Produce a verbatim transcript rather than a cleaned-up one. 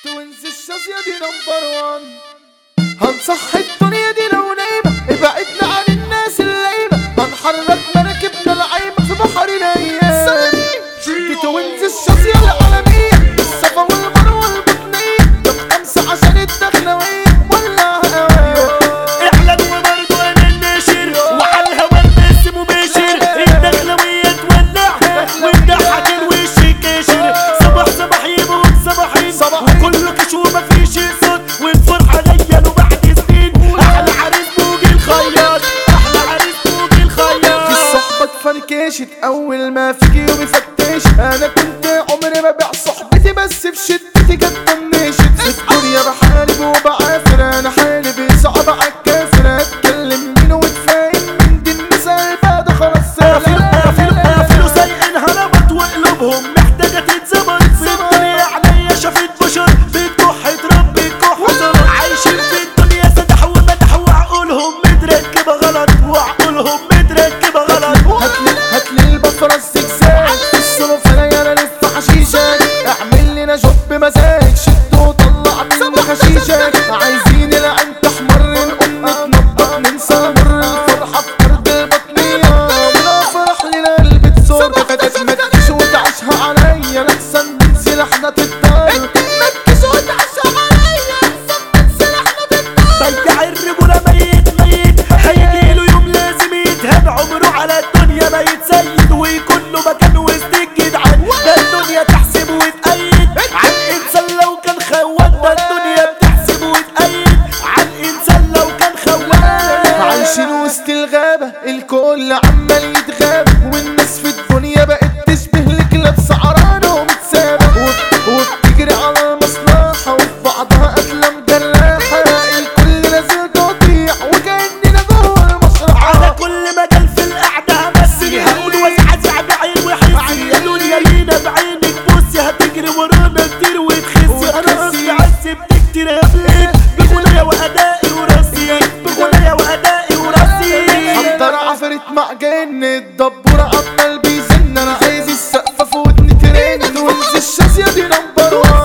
توينز الشاذية دي نمبر وان. هنصحي الدنيا دي لو نايمة، ابعدنا عن الناس الليمة، هنحرك مراكبنا العايمة في بحر الايام. دي توينز الشاذية العالمية، الصفا والمروة البطنية، طب خمسة عشان الدخلوية ولعها هواية. اعلن وبرضه انا الناشر، وعلى الهوا البث مباشر، الدخلوية تولعها والضحك الوش كاشر. صباح صباح يموت صباحين وكله كشوف مفيش صوت، والفرحة جاية له بعد سنين. احلى عريس بوجي الخياط، احلى عريس بوجي الخياط. في الصحبة اتفركشت اول ما فيكي يومي فتش، انا كنت عمري ما بيع صحبتي بس في شدتي جت طنشت. في الدنيا بحارب وبعافر، انا حالي صعب عالكافر، اتكلم مين واتفاهم من دي النساء بعد خلاص سهلة. قافلوا سايقينها نبط وقلوبهم محتاجة تتظبط. في الدنيا عليا شافت بشر بتكح تربي كح وصل، عايشين في الدنيا سدح ومدح وعقولهم متركبة غلط، وعقولهم متركبة غلط. هاتلي هاتلي البصرة الزجزاج، السلوف انا لف حشيشك، اعمل لنا جوب بمزاج، شد وطلع منا خشيشك. عايزين العين تحمر نقوم نتنطط ننسى مر الفرحة في ارض البطنية، والافراح لنا قلب تزور فتات متكش وتعشها عليا، لحسن من سلاحنا تتدار. متكش وتعشها عليا لحسن من سلاحنا تتدار. بيع الرجولة ميت ميت، هيجيله يوم لازم يتهان، عمره على الدنيا ما يتسيد ويكون له مكان وسط الجدعان. ده الدنيا تحسب وتأيد عن انسان لو كان خوان، ده الدنيا بتحسب وتأيد عن انسان لو كان خوان. عايشين وسط الغابة الكل عمال يتغاب، والناس في الدنيا بقت تشبه لكلاب سعرانة ومتسابة، وب- وبتجري على المصلحة وفي بعضها قتلة مجرحة، الكل نازل تقطيع وكأننا جوه على المشرحة. كل مجال في القعدة همثل، هقول وازعزع بعين وحسي، يا دنيا لينا بعينك بصي، هتجري ورانا كتير وتخسي. انا قصدي عذبت كتير قبلك بغنايا وادائي وراسي، بغنايا وادائي وراسي. حضر عفرت مع جن الدبورة عمال بيزن، انا عايز السقفة في ودني ترن. توينز الشاذية دي نمبر وان.